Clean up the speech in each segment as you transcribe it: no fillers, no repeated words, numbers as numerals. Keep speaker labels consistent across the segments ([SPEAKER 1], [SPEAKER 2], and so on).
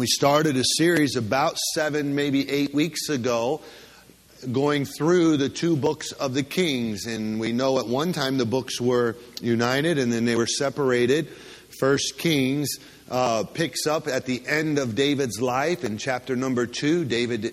[SPEAKER 1] We started a series about 7, maybe 8 weeks ago, going through the 2 books of the Kings. And we know at one time the books were united and then they were separated. First Kings picks up at the end of David's life in chapter number 2. David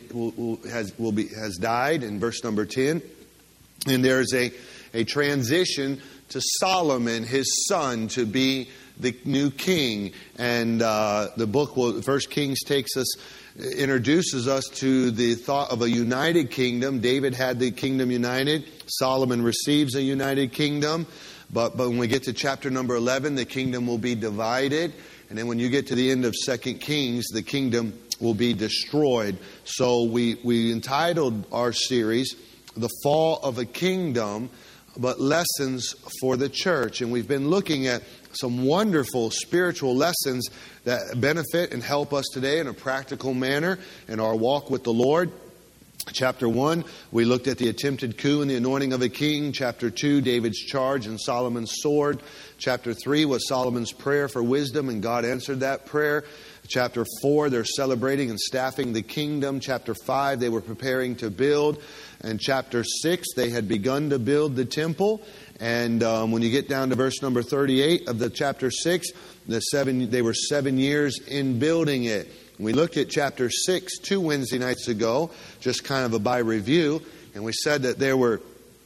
[SPEAKER 1] has died in verse number 10. And there's a transition to Solomon, his son, to be the new king. And the book, First Kings, introduces us to the thought of a united kingdom. David had the kingdom united. Solomon receives a united kingdom. But when we get to chapter number 11, the kingdom will be divided. And then when you get to the end of 2 Kings, the kingdom will be destroyed. So we entitled our series, The Fall of a Kingdom, but Lessons for the Church. And we've been looking at some wonderful spiritual lessons that benefit and help us today in a practical manner in our walk with the Lord. Chapter 1, we looked at the attempted coup and the anointing of a king. Chapter 2, David's charge and Solomon's sword. Chapter 3 was Solomon's prayer for wisdom, and God answered that prayer. Chapter 4, they're celebrating and staffing the kingdom. Chapter 5, they were preparing to build. And chapter 6, they had begun to build the temple. And when you get down to verse number 38 of the chapter 6, they were 7 years in building it. We looked at chapter 6 2 Wednesday nights ago, just kind of a by review. And we said that there were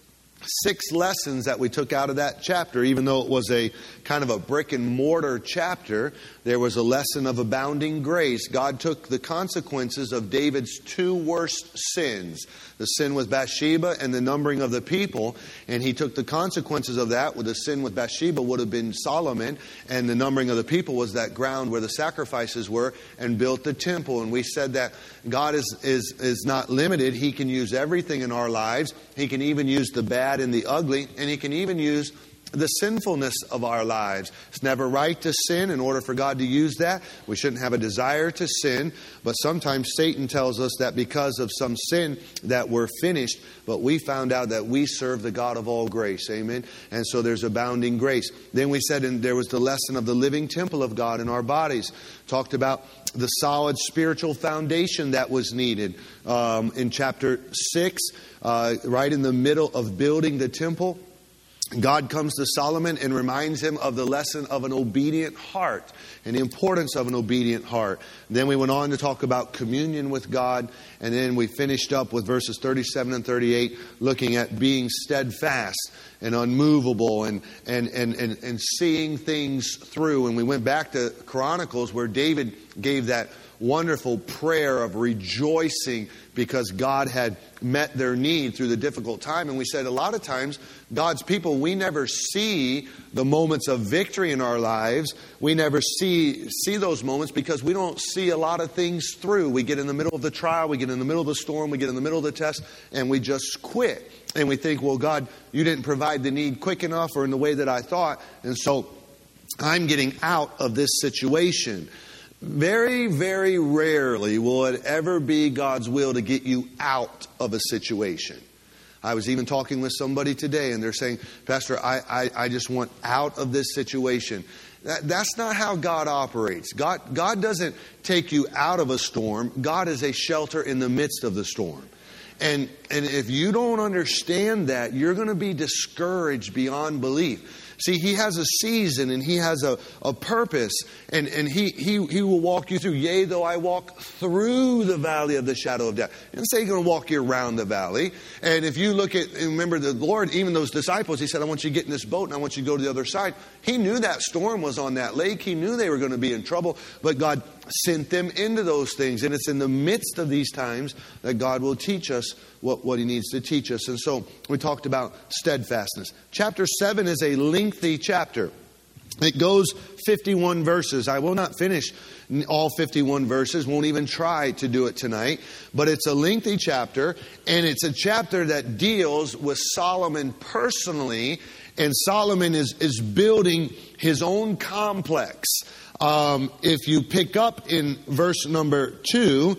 [SPEAKER 1] 6 lessons that we took out of that chapter. Even though it was a kind of a brick and mortar chapter, there was a lesson of abounding grace. God took the consequences of David's 2 worst sins. The sin with Bathsheba and the numbering of the people. And he took the consequences of that. With the sin with Bathsheba would have been Solomon. And the numbering of the people was that ground where the sacrifices were, and built the temple. And we said that God is not limited. He can use everything in our lives. He can even use the bad and the ugly. And He can even use the sinfulness of our lives. It's never right to sin. In order for God to use that, we shouldn't have a desire to sin. But sometimes Satan tells us that because of some sin that we're finished. But we found out that we serve the God of all grace. Amen. And so there's abounding grace. Then we said there was the lesson of the living temple of God in our bodies. Talked about the solid spiritual foundation that was needed. In chapter 6, right in the middle of building the temple, God comes to Solomon and reminds him of the lesson of an obedient heart and the importance of an obedient heart. Then we went on to talk about communion with God. And then we finished up with verses 37 and 38, looking at being steadfast and unmovable and seeing things through. And we went back to Chronicles, where David gave that wonderful prayer of rejoicing because God had met their need through the difficult time. And we said a lot of times, God's people, we never see the moments of victory in our lives. We never see those moments because we don't see a lot of things through. We get in the middle of the trial, we get in the middle of the storm, we get in the middle of the test, and we just quit. And we think, well, God, you didn't provide the need quick enough or in the way that I thought. And so I'm getting out of this situation. Very, very rarely will it ever be God's will to get you out of a situation. I was even talking with somebody today, and they're saying, Pastor, I just want out of this situation. That's not how God operates. God doesn't take you out of a storm. God is a shelter in the midst of the storm. And if you don't understand that, you're going to be discouraged beyond belief. See, He has a season and He has a purpose, and he will walk you through. Yea, though I walk through the valley of the shadow of death. He didn't say He's going to walk you around the valley. And if you look at, and remember the Lord, even those disciples, He said, I want you to get in this boat and I want you to go to the other side. He knew that storm was on that lake. He knew they were going to be in trouble, but God sent them into those things. And it's in the midst of these times that God will teach us what He needs to teach us. And so we talked about steadfastness. Chapter 7 is a lengthy chapter. It goes 51 verses. I will not finish all 51 verses. Won't even try to do it tonight. But it's a lengthy chapter. And it's a chapter that deals with Solomon personally. And Solomon is building his own complex. If you pick up in verse number 2,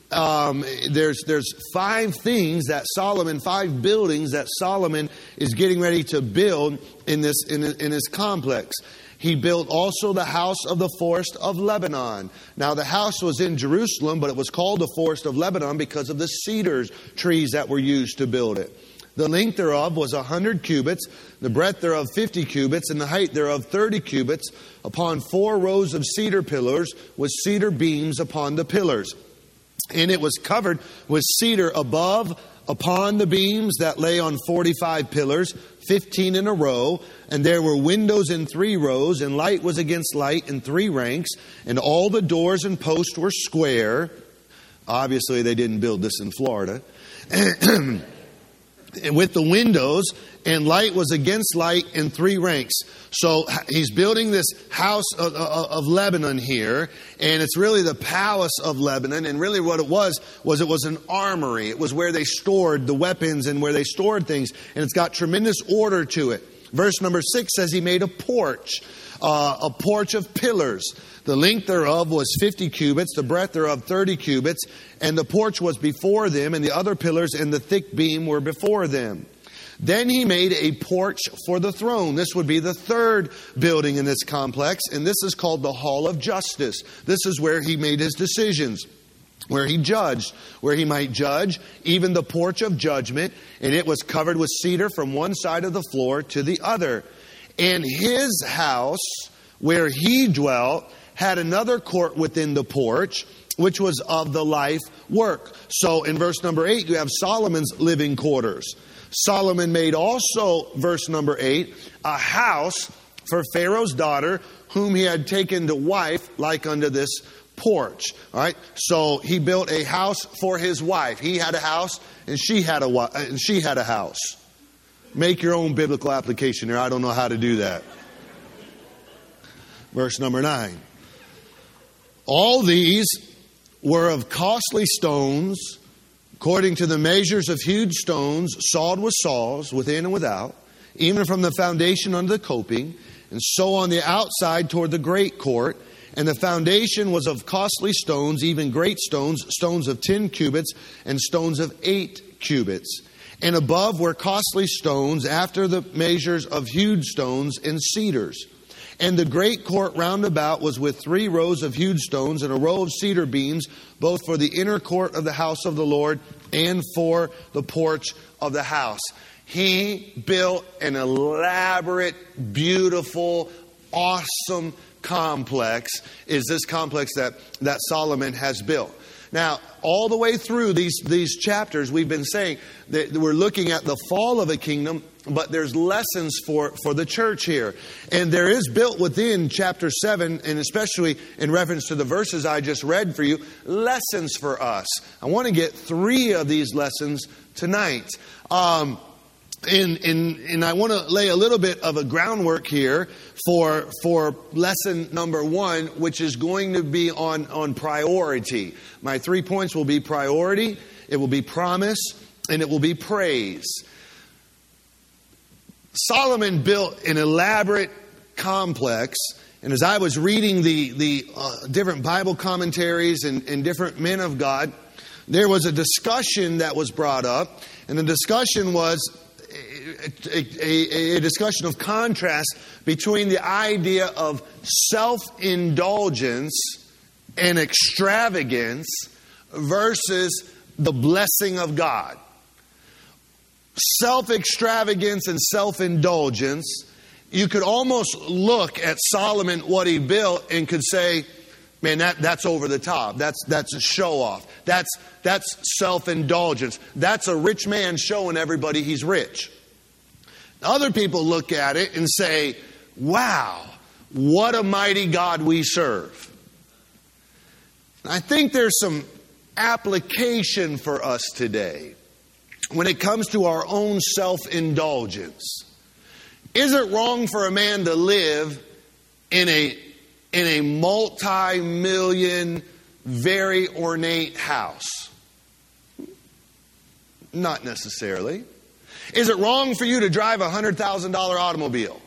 [SPEAKER 1] there's five buildings that Solomon is getting ready to build in this complex. He built also the house of the forest of Lebanon. Now the house was in Jerusalem, but it was called the forest of Lebanon because of the cedar trees that were used to build it. The length thereof was 100 cubits, the breadth thereof 50 cubits, and the height thereof 30 cubits, upon 4 rows of cedar pillars, with cedar beams upon the pillars. And it was covered with cedar above, upon the beams that lay on 45 pillars, 15 in a row. And there were windows in 3 rows, and light was against light in 3 ranks. And all the doors and posts were square. Obviously, they didn't build this in Florida. With the windows, and light was against light in 3 ranks. So he's building this house of Lebanon here, and it's really the palace of Lebanon. And really what it was an armory. It was where they stored the weapons and where they stored things. And it's got tremendous order to it. Verse number 6 says he made a porch of pillars. The length thereof was 50 cubits, the breadth thereof 30 cubits, and the porch was before them, and the other pillars and the thick beam were before them. Then he made a porch for the throne. This would be the third building in this complex, and this is called the Hall of Justice. This is where he made his decisions, where he judged, where he might judge, even the porch of judgment, and it was covered with cedar from one side of the floor to the other. And his house, where he dwelt, had another court within the porch, which was of the life work. So in verse number 8, you have Solomon's living quarters. Solomon made also, verse number 8, a house for Pharaoh's daughter, whom he had taken to wife, like unto this porch. All right. So he built a house for his wife. He had a house, and she had a house. Make your own biblical application here. I don't know how to do that. Verse number 9. All these were of costly stones, according to the measures of huge stones, sawed with saws, within and without, even from the foundation unto the coping, and so on the outside toward the great court. And the foundation was of costly stones, even great stones, stones of 10 cubits, and stones of 8 cubits. And above were costly stones, after the measures of huge stones and cedars. And the great court round about was with 3 rows of huge stones, and a row of cedar beams, both for the inner court of the house of the Lord and for the porch of the house. He built an elaborate, beautiful, awesome complex, is this complex that Solomon has built. Now, all the way through these chapters, we've been saying that we're looking at the fall of a kingdom, but there's lessons for the church here. And there is built within chapter 7, and especially in reference to the verses I just read for you, lessons for us. I want to get 3 of these lessons tonight. And I want to lay a little bit of a groundwork here for lesson number 1, which is going to be on priority. My 3 points will be priority, it will be promise, and it will be praise. Solomon built an elaborate complex, and as I was reading the different Bible commentaries and different men of God, there was a discussion that was brought up, and the discussion was a discussion of contrast between the idea of self-indulgence and extravagance versus the blessing of God. Self-extravagance and self-indulgence, you could almost look at Solomon, what he built, and could say, man, that's over the top. That's a show-off. That's self-indulgence. That's a rich man showing everybody he's rich. Other people look at it and say, wow, what a mighty God we serve. I think there's some application for us today when it comes to our own self-indulgence. Is it wrong for a man to live in a multi-million, very ornate house? Not necessarily. Is it wrong for you to drive a $100,000 automobile?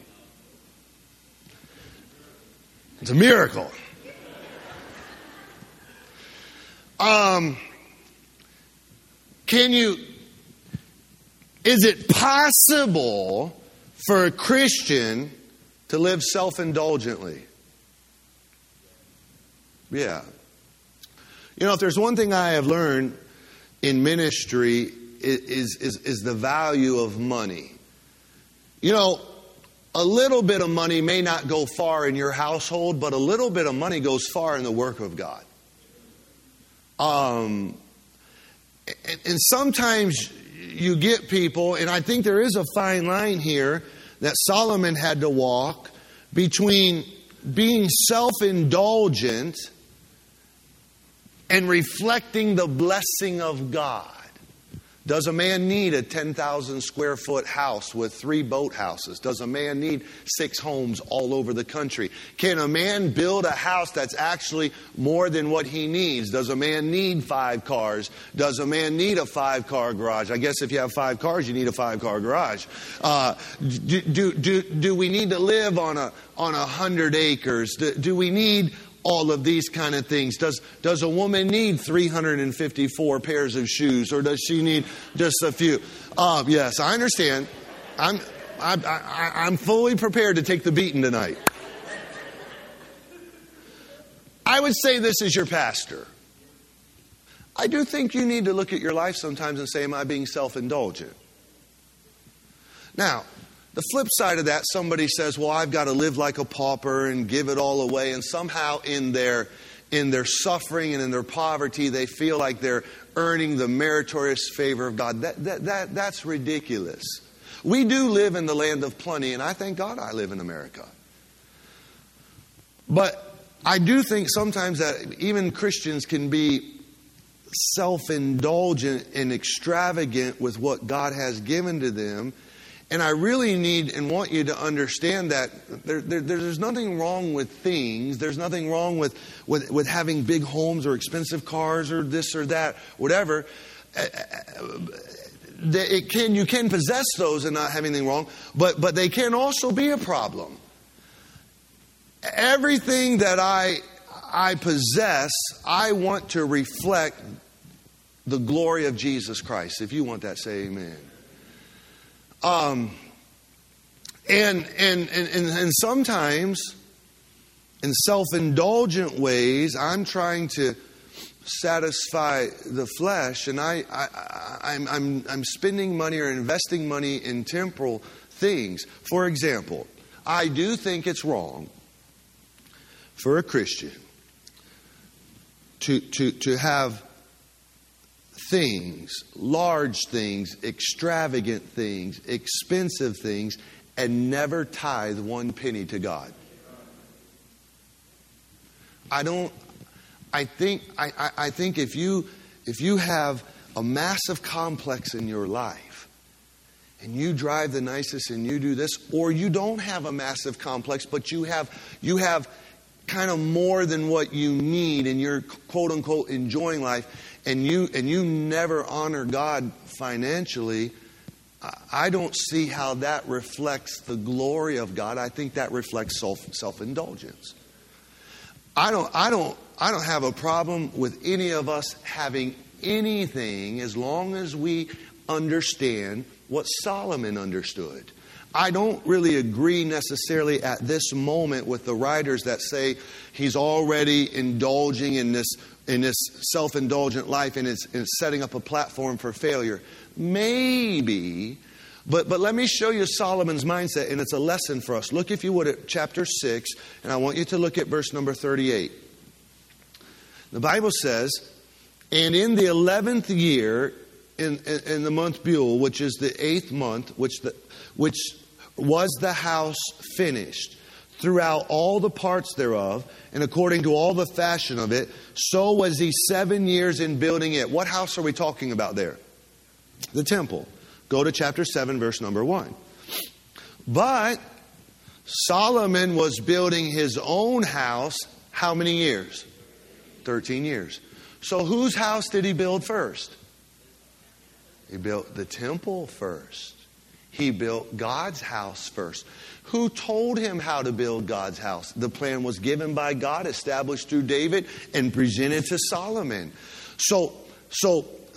[SPEAKER 1] It's a miracle. Is it possible for a Christian to live self-indulgently? Yeah. You know, if there's one thing I have learned in ministry is the value of money. You know, a little bit of money may not go far in your household, but a little bit of money goes far in the work of God. And sometimes you get people, and I think there is a fine line here that Solomon had to walk between being self-indulgent and reflecting the blessing of God. Does a man need a 10,000 square foot house with 3 boat houses? Does a man need 6 homes all over the country? Can a man build a house that's actually more than what he needs? Does a man need 5 cars? Does a man need a 5-car garage? I guess if you have 5 cars, you need a 5-car garage. Do we need to live on 100 acres? Do we need all of these kind of things? Does a woman need 354 pairs of shoes, or does she need just a few? Yes, I understand. I'm fully prepared to take the beating tonight. I would say this as your pastor. I do think you need to look at your life sometimes and say, am I being self-indulgent? Now, the flip side of that, somebody says, well, I've got to live like a pauper and give it all away. And somehow in their suffering and in their poverty, they feel like they're earning the meritorious favor of God. That's ridiculous. We do live in the land of plenty, and I thank God I live in America. But I do think sometimes that even Christians can be self-indulgent and extravagant with what God has given to them. And I really need and want you to understand that there's nothing wrong with things. There's nothing wrong with having big homes or expensive cars or this or that, whatever. You can possess those and not have anything wrong, but they can also be a problem. Everything that I possess, I want to reflect the glory of Jesus Christ. If you want that, say amen. And sometimes in self-indulgent ways, I'm trying to satisfy the flesh, and I'm spending money or investing money in temporal things. For example, I do think it's wrong for a Christian to have things, large things, extravagant things, expensive things, and never tithe 1 penny to God. I think if you have a massive complex in your life, and you drive the nicest and you do this, or you don't have a massive complex, but you have kind of more than what you need, and you're quote unquote enjoying life, and you never honor God financially, I don't see how that reflects the glory of God. I think that reflects self-indulgence. I don't have a problem with any of us having anything as long as we understand what Solomon understood. I don't really agree necessarily at this moment with the writers that say he's already indulging in this self-indulgent life and is setting up a platform for failure. Maybe, but let me show you Solomon's mindset, and it's a lesson for us. Look, if you would, at chapter 6, and I want you to look at verse number 38. The Bible says, and in the 11th year, in the month Buell, which is the 8th month, which was the house finished throughout all the parts thereof, and according to all the fashion of it, so was he 7 years in building it. What house are we talking about there? The temple. Go to chapter 7, verse number 1. But Solomon was building his own house how many years? 13 years. So whose house did he build first? He built the temple first. He built God's house first. Who told him how to build God's house? The plan was given by God, established through David, and presented to Solomon. So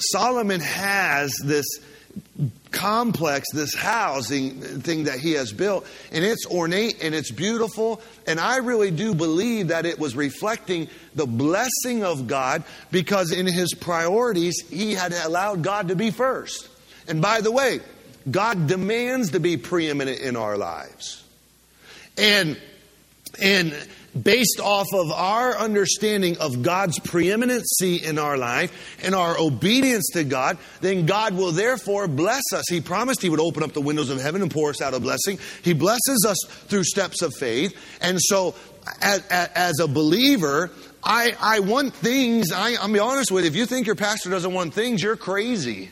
[SPEAKER 1] Solomon has this complex, this housing thing that he has built, and it's ornate and it's beautiful, and I really do believe that it was reflecting the blessing of God, because in his priorities he had allowed God to be first. And by the way, God demands to be preeminent in our lives, and based off of our understanding of God's preeminency in our life and our obedience to God, then God will therefore bless us. He promised He would open up the windows of heaven and pour us out a blessing. He blesses us through steps of faith. And so as a believer, I want things. I'll be honest with you. If you think your pastor doesn't want things, you're crazy.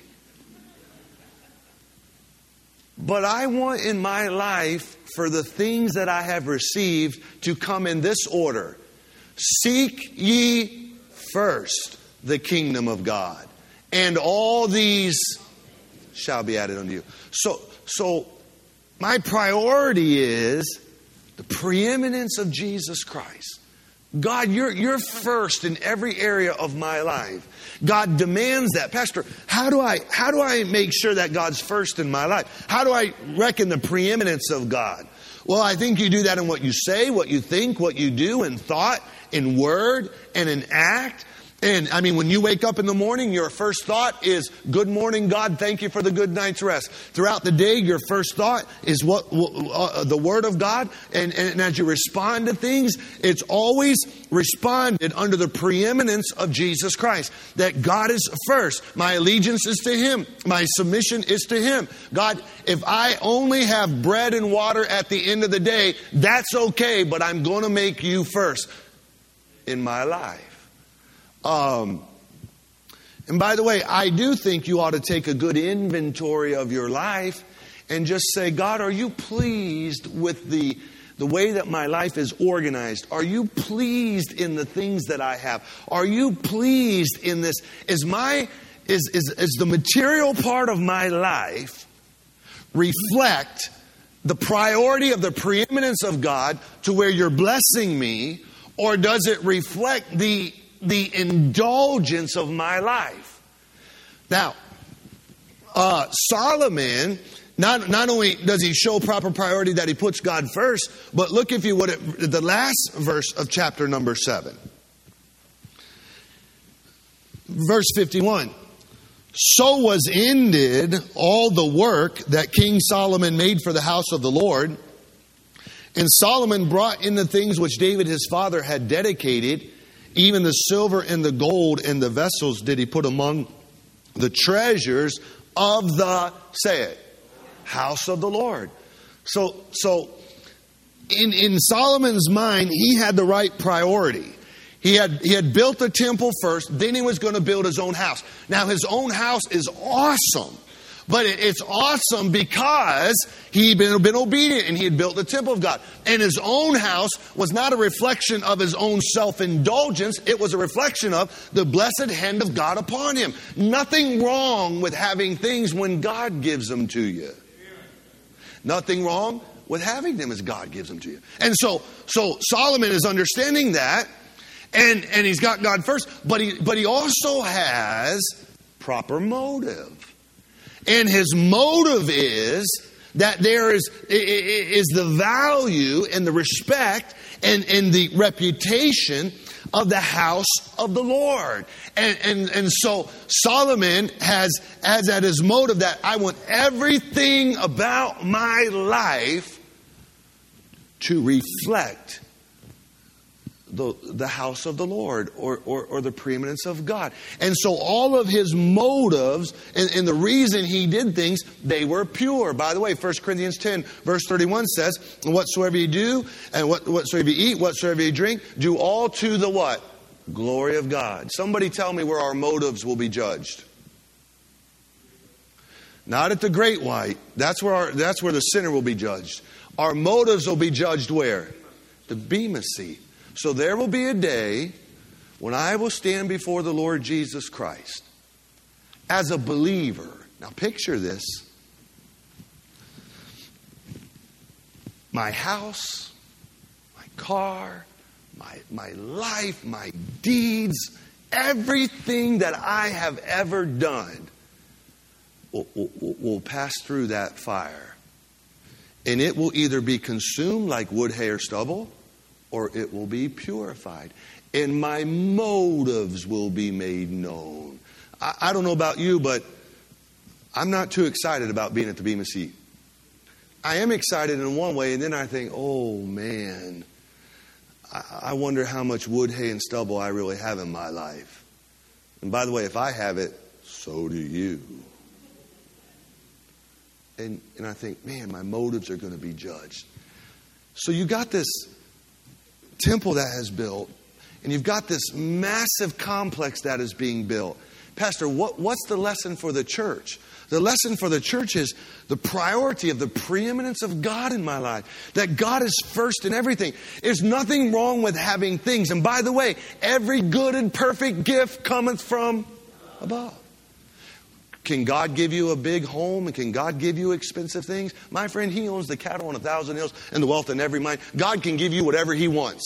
[SPEAKER 1] But I want in my life for the things that I have received to come in this order. Seek ye first the kingdom of God, and all these shall be added unto you. So my priority is the preeminence of Jesus Christ. God, you're first in every area of my life. God demands that. Pastor, how do I make sure that God's first in my life? How do I reckon the preeminence of God? Well, I think you do that in what you say, what you think, what you do in thought, in word, and in act. And I mean, when you wake up in the morning, your first thought is, good morning, God, thank you for the good night's rest. Throughout the day, your first thought is the Word of God. And as you respond to things, it's always responded under the preeminence of Jesus Christ. That God is first. My allegiance is to Him. My submission is to Him. God, if I only have bread and water at the end of the day, that's okay, but I'm going to make you first in my life. And by the way, I do think you ought to take a good inventory of your life and just say, God, are you pleased with the way that my life is organized? Are you pleased in the things that I have? Are you pleased in this? Is the material part of my life reflect the priority of the preeminence of God to where you're blessing me, or does it reflect the indulgence of my life? Now, Solomon, not only does he show proper priority that he puts God first, but look if you would at the last verse of chapter number 7. Verse 51. So was ended all the work that King Solomon made for the house of the Lord. And Solomon brought in the things which David his father had dedicated. Even the silver and the gold and the vessels did he put among the treasures of the, say it, house of the Lord. So in Solomon's mind, he had the right priority. He had built the temple first, then he was going to build his own house. Now his own house is awesome. But it's awesome because he'd been obedient and he had built the temple of God. And his own house was not a reflection of his own self-indulgence. It was a reflection of the blessed hand of God upon him. Nothing wrong with having things when God gives them to you. Nothing wrong with having them as God gives them to you. And so Solomon is understanding that, and he's got God first, but he also has proper motive. And his motive is that there is the value and the respect and the reputation of the house of the Lord. And so Solomon has at his motive that I want everything about my life to reflect the house of the Lord or the preeminence of God. And so all of his motives and the reason he did things, they were pure. By the way, 1 Corinthians 10 verse 31 says, whatsoever you do and whatsoever you eat, whatsoever you drink, do all to the what? Glory of God. Somebody tell me where our motives will be judged. Not at the great white. That's where the sinner will be judged. Our motives will be judged where? The Bema seat. So there will be a day when I will stand before the Lord Jesus Christ as a believer. Now picture this. My house, my car, my life, my deeds, everything that I have ever done will pass through that fire. And it will either be consumed like wood, hay, or stubble, or it will be purified. And my motives will be made known. I don't know about you, but I'm not too excited about being at the Bema Seat. I am excited in one way, and then I think, oh man, I wonder how much wood, hay, and stubble I really have in my life. And by the way, if I have it, so do you. And I think, man, my motives are going to be judged. So you got this temple that has built, and you've got this massive complex that is being built. Pastor, what's the lesson for the church? The lesson for the church is the priority of the preeminence of God in my life. That God is first in everything. There's nothing wrong with having things. And by the way, every good and perfect gift cometh from above. Can God give you a big home? And can God give you expensive things? My friend, He owns the cattle on 1,000 hills and the wealth in every mine. God can give you whatever He wants.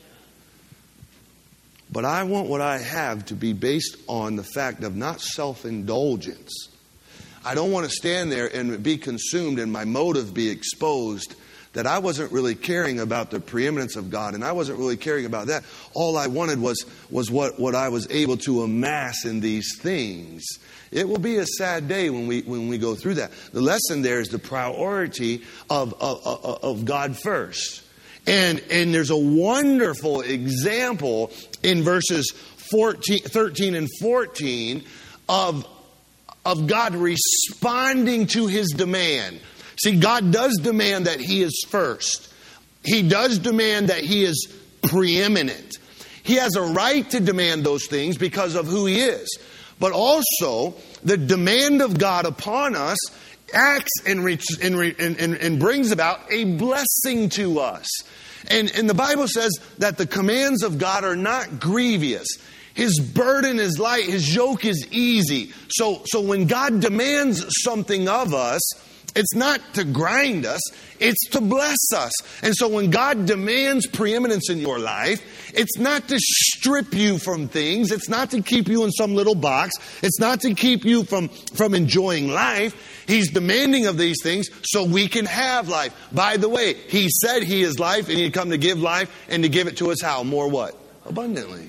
[SPEAKER 1] But I want what I have to be based on the fact of not self-indulgence. I don't want to stand there and be consumed and my motive be exposed that I wasn't really caring about the preeminence of God, and I wasn't really caring about that. All I wanted was what I was able to amass in these things. It will be a sad day when we go through that. The lesson there is the priority of God first. And there's a wonderful example in verses 13 and 14 of God responding to His demand. See, God does demand that He is first. He does demand that He is preeminent. He has a right to demand those things because of who He is. But also, the demand of God upon us acts and brings about a blessing to us. And the Bible says that the commands of God are not grievous. His burden is light. His yoke is easy. So when God demands something of us, it's not to grind us, it's to bless us. And so when God demands preeminence in your life, it's not to strip you from things. It's not to keep you in some little box. It's not to keep you from enjoying life. He's demanding of these things so we can have life. By the way, He said He is life and He'd come to give life and to give it to us how? More what? Abundantly.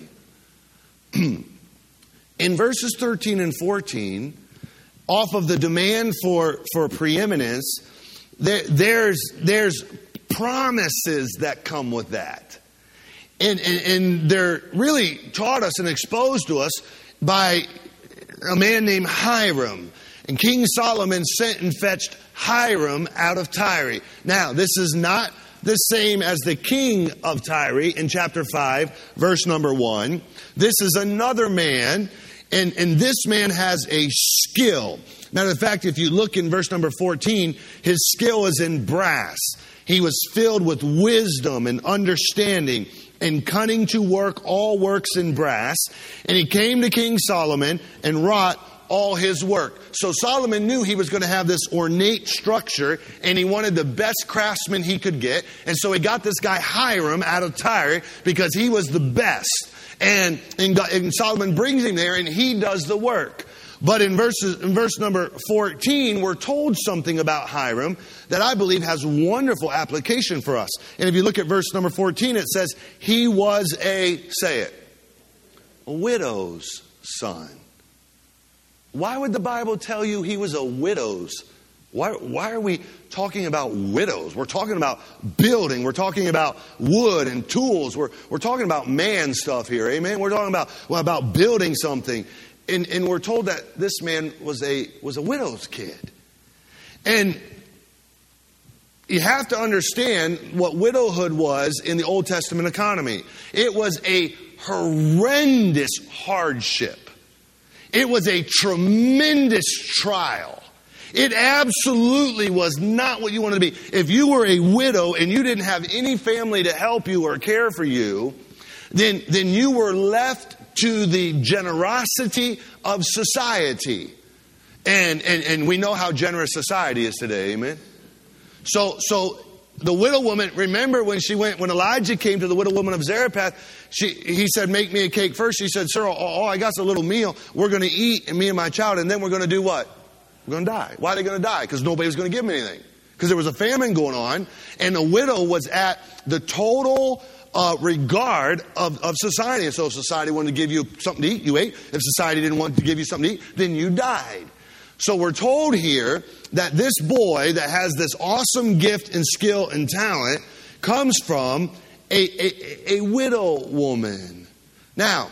[SPEAKER 1] In verses 13 and 14, off of the demand for preeminence, there's promises that come with that. And they're really taught us and exposed to us by a man named Hiram. And King Solomon sent and fetched Hiram out of Tyre. Now, this is not the same as the king of Tyre in chapter 5, verse number 1. This is another man, and this man has a skill. Matter of fact, if you look in verse number 14, his skill is in brass. He was filled with wisdom and understanding and cunning to work all works in brass. And he came to King Solomon and wrought all his work. So Solomon knew he was going to have this ornate structure, and he wanted the best craftsman he could get. And so he got this guy Hiram out of Tyre because he was the best. And Solomon brings him there, and he does the work. But in verse number 14, we're told something about Hiram that I believe has wonderful application for us. And if you look at verse number 14, it says, he was a widow's son. Why would the Bible tell you he was a widow's? Why are we talking about widows? We're talking about building. We're talking about wood and tools. We're talking about man stuff here. Amen. We're talking about building something. And we're told that this man was a widow's kid. And you have to understand what widowhood was in the Old Testament economy. It was a horrendous hardship. It was a tremendous trial. It absolutely was not what you wanted to be. If you were a widow and you didn't have any family to help you or care for you, then you were left to the generosity of society. And we know how generous society is today, amen? So the widow woman, remember when Elijah came to the widow woman of Zarephath, he said, make me a cake first. She said, sir, all I got's a little meal. We're going to eat, and me and my child, and then we're going to do what? We're going to die. Why are they going to die? Because nobody was going to give them anything. Because there was a famine going on, and the widow was at the total regard of society. And so if society wanted to give you something to eat, you ate. If society didn't want to give you something to eat, then you died. So we're told here that this boy that has this awesome gift and skill and talent comes from a widow woman. Now,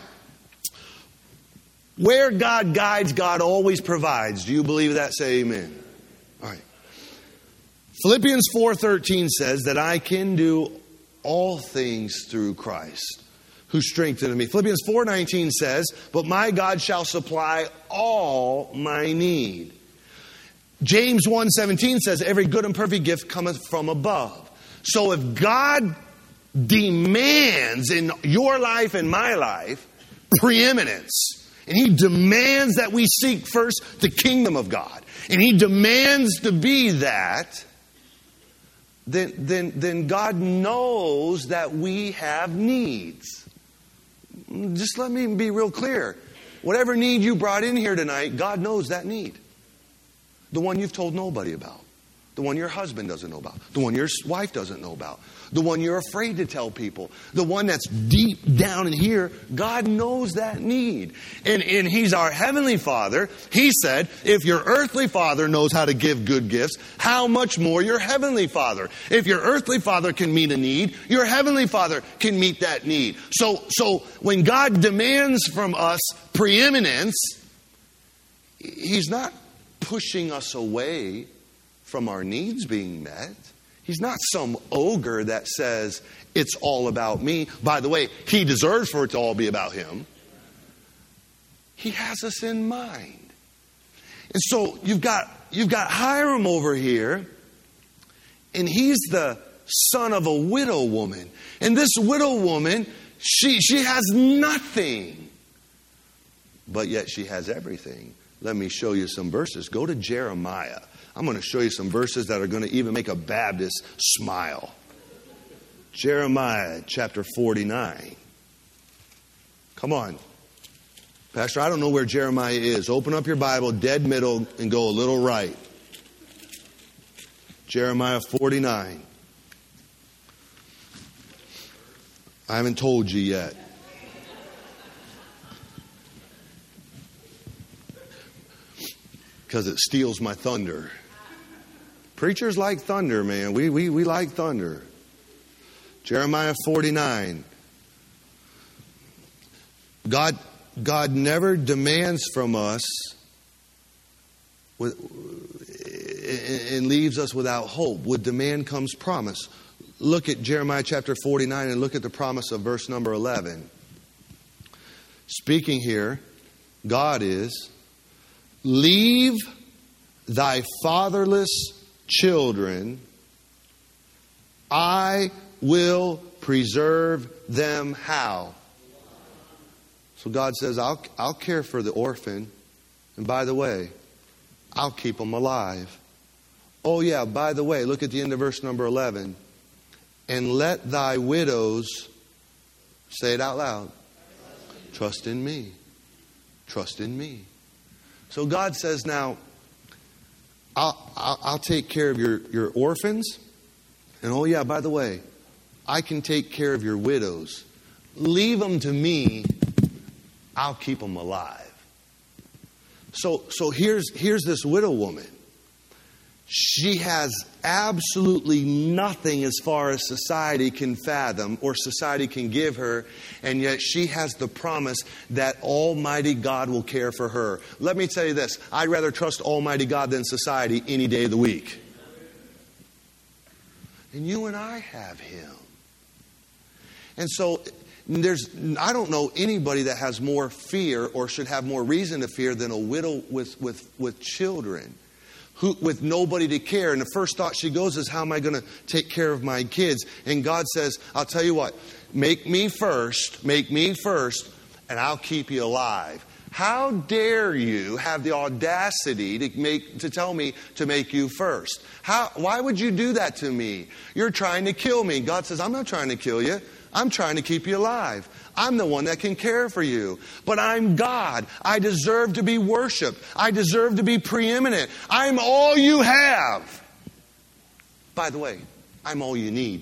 [SPEAKER 1] where God guides, God always provides. Do you believe that? Say amen. All right. Philippians 4:13 says that I can do all things through Christ who strengthened me. Philippians 4:19 says, but my God shall supply all my need. James 1:17 says, every good and perfect gift cometh from above. So if God demands in your life and my life preeminence, and He demands that we seek first the kingdom of God, and He demands to be that, then God knows that we have needs. Just let me be real clear. Whatever need you brought in here tonight, God knows that need. The one you've told nobody about. The one your husband doesn't know about. The one your wife doesn't know about. The one you're afraid to tell people. The one that's deep down in here. God knows that need. And He's our Heavenly Father. He said, if your earthly father knows how to give good gifts, how much more your Heavenly Father? If your earthly father can meet a need, your Heavenly Father can meet that need. So when God demands from us preeminence, He's not pushing us away from our needs being met. He's not some ogre that says, it's all about me. By the way, He deserves for it to all be about Him. He has us in mind. And so you've got Hiram over here, and he's the son of a widow woman. And this widow woman, she has nothing, but yet she has everything. Let me show you some verses. Go to Jeremiah. I'm going to show you some verses that are going to even make a Baptist smile. Jeremiah chapter 49. Come on. Pastor, I don't know where Jeremiah is. Open up your Bible, dead middle, and go a little right. Jeremiah 49. I haven't told you yet. Because it steals my thunder. Preachers like thunder, man. We like thunder. Jeremiah 49. God never demands from us and leaves us without hope. With demand comes promise. Look at Jeremiah chapter 49 and look at the promise of verse number 11. Speaking here, God is, leave thy fatherless children, I will preserve them. How? So God says, I'll care for the orphan. And by the way, I'll keep them alive. Oh yeah, by the way, look at the end of verse number 11. And let thy widows, say it out loud, trust in me. Trust in me. So God says, now, I'll take care of your orphans. And oh yeah, by the way, I can take care of your widows. Leave them to me. I'll keep them alive. So here's this widow woman. She has absolutely nothing as far as society can fathom or society can give her, and yet she has the promise that Almighty God will care for her. Let me tell you this, I'd rather trust Almighty God than society any day of the week. And you and I have Him. And so I don't know anybody that has more fear or should have more reason to fear than a widow with children. With nobody to care. And the first thought she goes is, how am I going to take care of my kids? And God says, I'll tell you what, make me first, and I'll keep you alive. How dare you have the audacity to tell me to make you first? Why would you do that to me? You're trying to kill me. God says, I'm not trying to kill you. I'm trying to keep you alive. I'm the one that can care for you. But I'm God. I deserve to be worshiped. I deserve to be preeminent. I'm all you have. By the way, I'm all you need.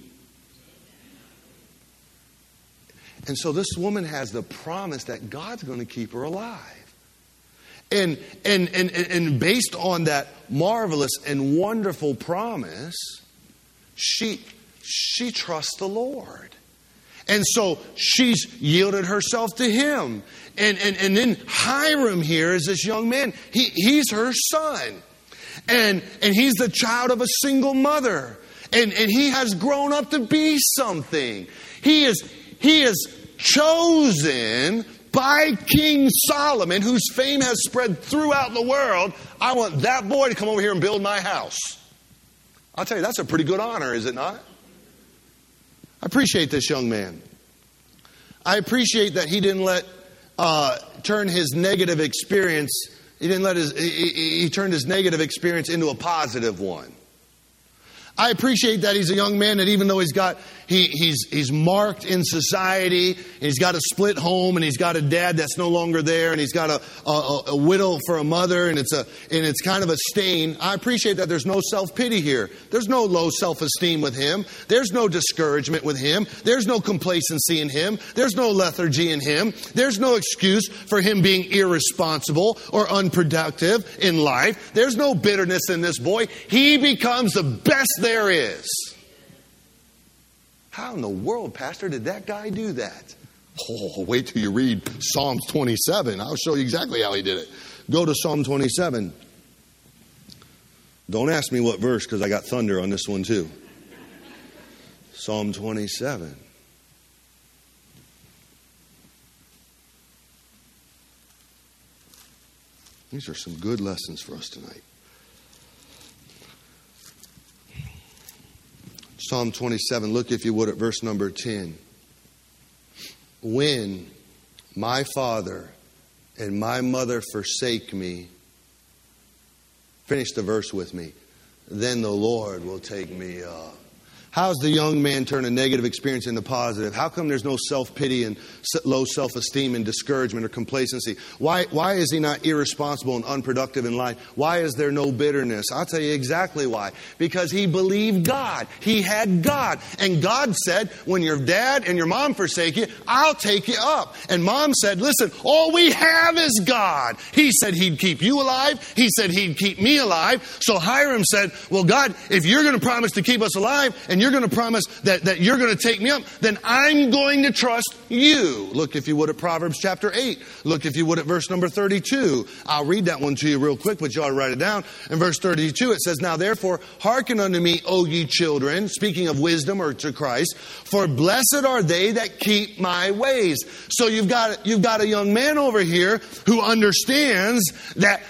[SPEAKER 1] And so this woman has the promise that God's going to keep her alive. And based on that marvelous and wonderful promise, she trusts the Lord. And so she's yielded herself to him. And then Hiram here is this young man. He's her son. And he's the child of a single mother. And he has grown up to be something. He is chosen by King Solomon, whose fame has spread throughout the world. I want that boy to come over here and build my house. I'll tell you, that's a pretty good honor, is it not? I appreciate this young man. I appreciate that he didn't turn his negative experience. He turned his negative experience into a positive one. I appreciate that he's a young man that even though he's marked in society, and he's got a split home, and he's got a dad that's no longer there, and he's got a widow for a mother, and it's kind of a stain. I appreciate that there's no self-pity here. There's no low self-esteem with him. There's no discouragement with him. There's no complacency in him. There's no lethargy in him. There's no excuse for him being irresponsible or unproductive in life. There's no bitterness in this boy. He becomes the best there is. How in the world, Pastor, did that guy do that? Oh, wait till you read Psalms 27. I'll show you exactly how he did it. Go to Psalm 27. Don't ask me what verse, because I got thunder on this one too. Psalm 27. These are some good lessons for us tonight. Psalm 27, look if you would at verse number 10. When my father and my mother forsake me, finish the verse with me, then the Lord will take me up. How's the young man turn a negative experience into positive? How come there's no self-pity and low self-esteem and discouragement or complacency? Why is he not irresponsible and unproductive in life? Why is there no bitterness? I'll tell you exactly why. Because he believed God. He had God. And God said, when your dad and your mom forsake you, I'll take you up. And mom said, listen, all we have is God. He said he'd keep you alive. He said he'd keep me alive. So Hiram said, well, God, if you're going to promise to keep us alive and you're going to promise that you're going to take me up, then I'm going to trust you. Look, if you would, at Proverbs chapter 8. Look, if you would, at verse number 32. I'll read that one to you real quick, but you ought to write it down. In verse 32, it says, now therefore, hearken unto me, O ye children, speaking of wisdom or to Christ, for blessed are they that keep my ways. So you've got a young man over here who understands that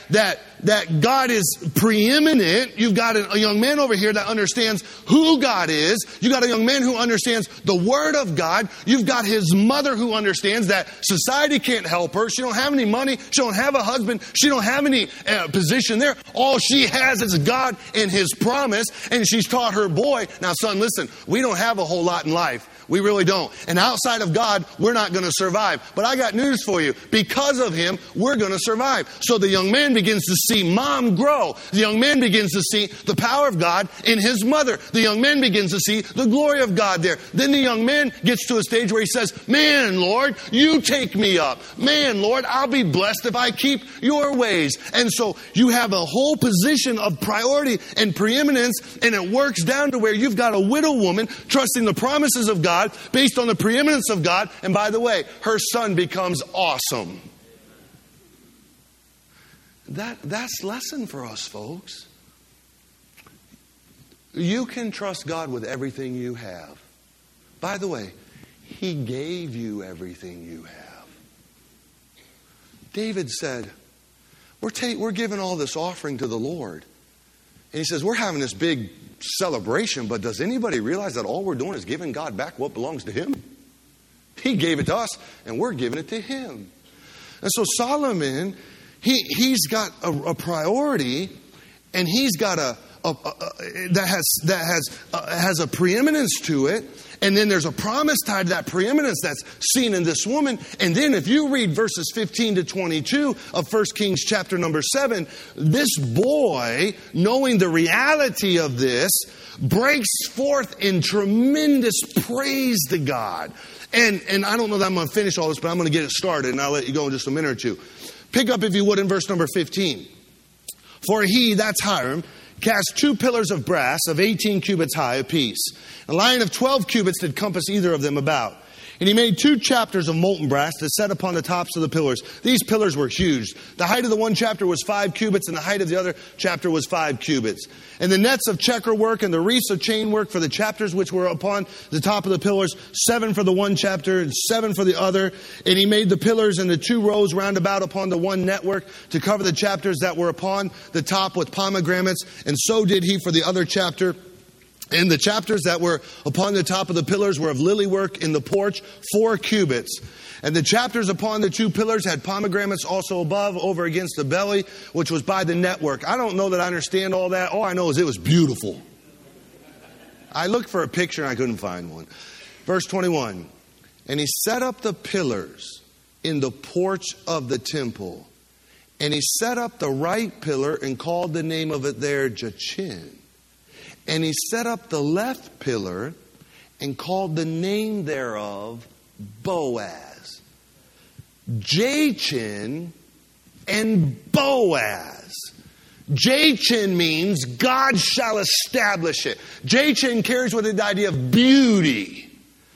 [SPEAKER 1] God is preeminent. You've got a young man over here that understands who God is. You've got a young man who understands the Word of God. You've got his mother who understands that society can't help her. She don't have any money. She don't have a husband. She don't have any position there. All she has is God and His promise. And she's taught her boy, now son, listen, we don't have a whole lot in life. We really don't. And outside of God, we're not going to survive. But I got news for you. Because of Him, we're going to survive. So the young man begins to see mom grow. The young man begins to see the power of God in his mother. The young man begins to see the glory of God there. Then the young man gets to a stage where he says, man, Lord, you take me up. Man, Lord, I'll be blessed if I keep your ways. And so you have a whole position of priority and preeminence, and it works down to where you've got a widow woman trusting the promises of God based on the preeminence of God. And by the way, her son becomes awesome. That's lesson for us, folks. You can trust God with everything you have. By the way, He gave you everything you have. David said, we're giving all this offering to the Lord. And he says, we're having this big celebration, but does anybody realize that all we're doing is giving God back what belongs to Him? He gave it to us, and we're giving it to Him. And so Solomon, he's got a priority, and he's got that has a preeminence to it. And then there's a promise tied to that preeminence that's seen in this woman. And then if you read verses 15 to 22 of 1 Kings chapter number 7, this boy, knowing the reality of this, breaks forth in tremendous praise to God. And I don't know that I'm going to finish all this, but I'm going to get it started, and I'll let you go in just a minute or two. Pick up, if you would, in verse number 15. For he, that's Hiram, cast 2 pillars of brass of 18 cubits high apiece. A line of 12 cubits did compass either of them about. And he made 2 chapters of molten brass to set upon the tops of the pillars. These pillars were huge. The height of the one chapter was 5 cubits, and the height of the other chapter was 5 cubits. And the nets of checker work and the wreaths of chain work for the chapters which were upon the top of the pillars, 7 for the one chapter and 7 for the other. And he made the pillars and the 2 rows round about upon the one network to cover the chapters that were upon the top with pomegranates. And so did he for the other chapter. And the chapters that were upon the top of the pillars were of lily work in the porch, 4 cubits. And the chapters upon the 2 pillars had pomegranates also above, over against the belly, which was by the network. I don't know that I understand all that. All I know is it was beautiful. I looked for a picture and I couldn't find one. Verse 21. And he set up the pillars in the porch of the temple. And he set up the right pillar and called the name of it there Jachin. And he set up the left pillar and called the name thereof Boaz. Jachin and Boaz. Jachin means God shall establish it. Jachin carries with it the idea of beauty.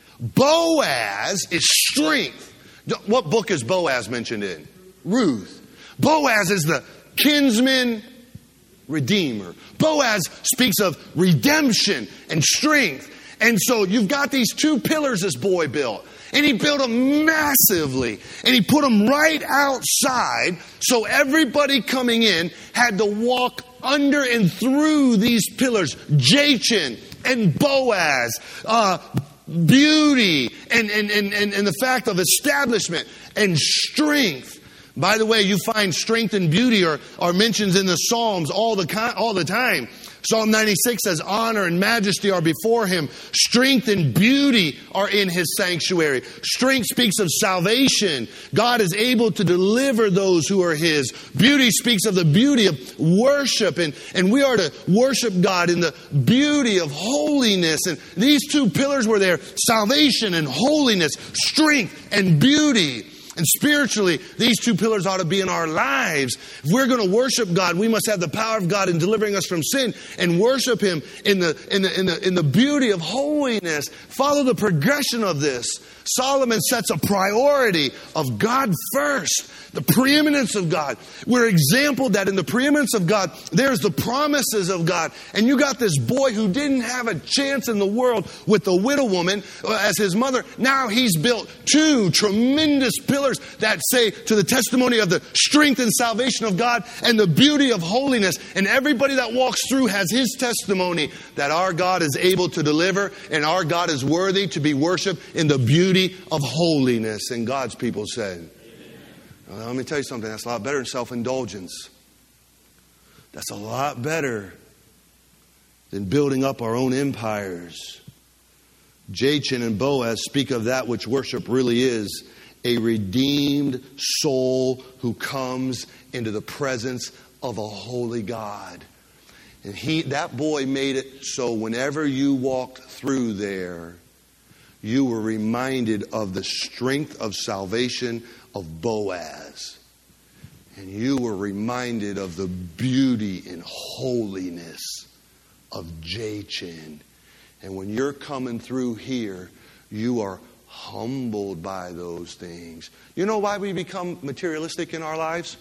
[SPEAKER 1] Boaz is strength. What book is Boaz mentioned in? Ruth. Boaz is the kinsman redeemer. Boaz speaks of redemption and strength. And so you've got these 2 pillars this boy built. And he built them massively. And he put them right outside. So everybody coming in had to walk under and through these pillars. Jachin and Boaz. Beauty and the fact of establishment and strength. By the way, you find strength and beauty are mentions in the Psalms all the time. Psalm 96 says, honor and majesty are before him. Strength and beauty are in his sanctuary. Strength speaks of salvation. God is able to deliver those who are his. Beauty speaks of the beauty of worship. And we are to worship God in the beauty of holiness. And these 2 pillars were there. Salvation and holiness. Strength and beauty. And spiritually, these 2 pillars ought to be in our lives. If we're going to worship God, we must have the power of God in delivering us from sin and worship him in the beauty of holiness. Follow the progression of this. Solomon sets a priority of God first, the preeminence of God. We're exampled that in the preeminence of God, there's the promises of God. And you got this boy who didn't have a chance in the world with the widow woman as his mother. Now he's built 2 tremendous pillars that say to the testimony of the strength and salvation of God and the beauty of holiness. And everybody that walks through has his testimony that our God is able to deliver and our God is worthy to be worshiped in the beauty of holiness. And God's people said, well, let me tell you something. That's a lot better than self-indulgence. That's a lot better than building up our own empires. Jachin and Boaz speak of that which worship really is, a redeemed soul who comes into the presence of a holy God. And that boy made it so whenever you walked through there, you were reminded of the strength of salvation of Boaz. And you were reminded of the beauty and holiness of Jachin. And when you're coming through here, you are humbled by those things. You know why we become materialistic in our lives?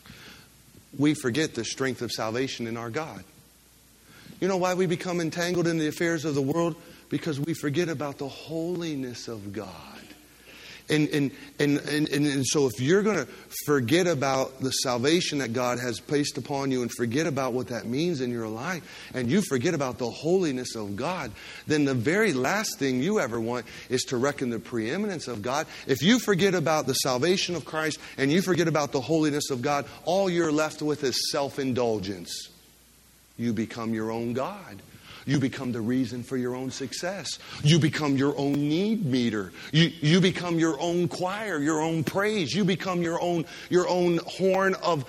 [SPEAKER 1] We forget the strength of salvation in our God. You know why we become entangled in the affairs of the world? Because we forget about the holiness of God. And so if you're going to forget about the salvation that God has placed upon you and forget about what that means in your life, and you forget about the holiness of God, then the very last thing you ever want is to reckon the preeminence of God. If you forget about the salvation of Christ and you forget about the holiness of God, all you're left with is self-indulgence. You become your own God. You become the reason for your own success. You become your own need meter. You become your own choir, your own praise. You become your own horn of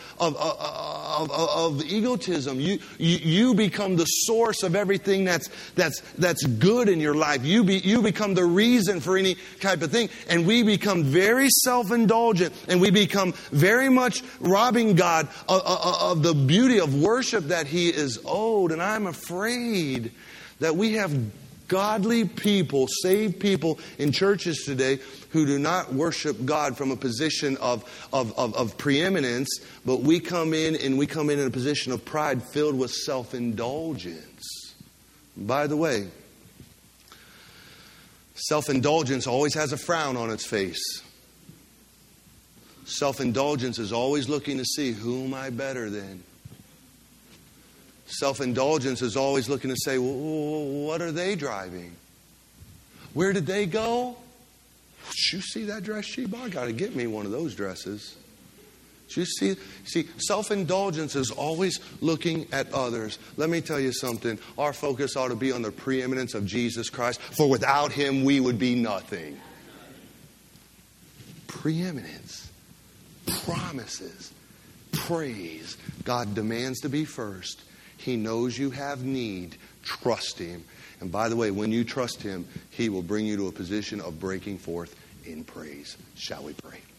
[SPEAKER 1] egotism. You become the source of everything that's good in your life. You become the reason for any type of thing. And we become very self-indulgent, and we become very much robbing God of the beauty of worship that He is owed. And I'm afraid that we have godly people, saved people in churches today who do not worship God from a position of preeminence, but we come in a position of pride filled with self-indulgence. By the way, self-indulgence always has a frown on its face. Self-indulgence is always looking to see, who am I better than? Self-indulgence is always looking to say, well, what are they driving? Where did they go? Did you see that dress she bought? I got to get me one of those dresses. Did you see, self-indulgence is always looking at others. Let me tell you something. Our focus ought to be on the preeminence of Jesus Christ, for without Him we would be nothing. Preeminence, promises, praise. God demands to be first. He knows you have need. Trust Him. And by the way, when you trust Him, He will bring you to a position of breaking forth in praise. Shall we pray?